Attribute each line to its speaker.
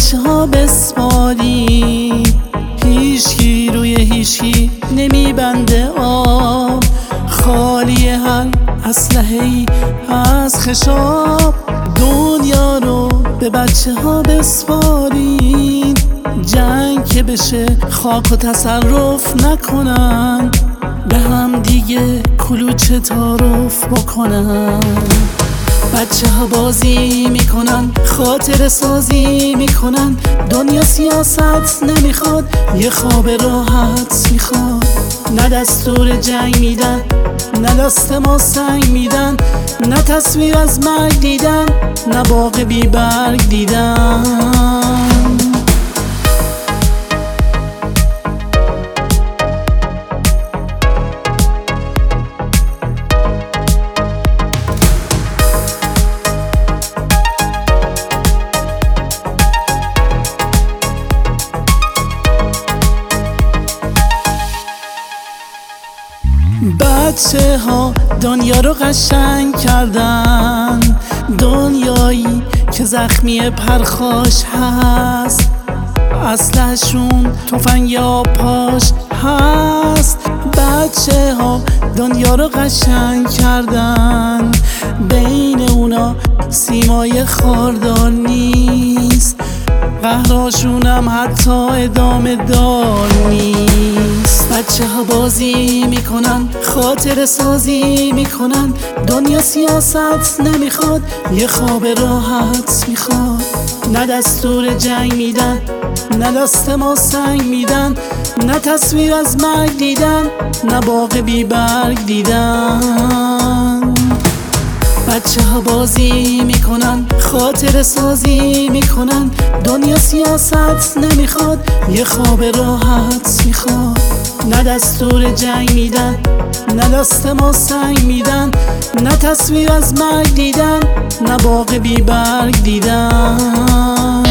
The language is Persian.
Speaker 1: بچه ها بسپاری. هیچکی روی هیچکی نمیبنده آب، خالی هر اسلحه‌ای از خشاب. دنیا رو به بچه ها بسپارین، جنگ که بشه خاک و تصرف نکنن، به هم دیگه کلوچه تعارف بکنن. بچه ها بازی میکنن، خاطر سازی میکنن، دنیا سیاست نمیخواد، یه خواب راحت میخواد. نه دستور جنگ میدن، نه دست ما سنگ میدن، نه تصویر از مرگ دیدن، نه باغ بی برگ دیدن. بچه ها دنیا رو قشنگ کردن، دنیایی که زخمی پرخاش هست، اسلحه‌شون تفنگ یا پاش هست. بچه ها دنیا رو قشنگ کردن، بین اونا سیمای خاردار نیست، قهرشونم حتی ادامه دار نیست. بچه ها بازی میکنن، خاطر سازی میکنن، دنیا سیاست نمیخواد، یه خواب راحت میخواد. نه دستور جنگ میدن، نه دست ما سنگ میدن، نه تصویر از مرگ دیدن، نه باغ بی برگ دیدن. بچه ها بازی میکنن، خاطر سازی میکنن، دنیا سیاست نمیخواد، یه خواب راحت میخواد. نه دستور جنگ میدن، نه دست ما سنگ میدن، نه تصویر از مرگ دیدن، نه باغ بی برگ دیدن.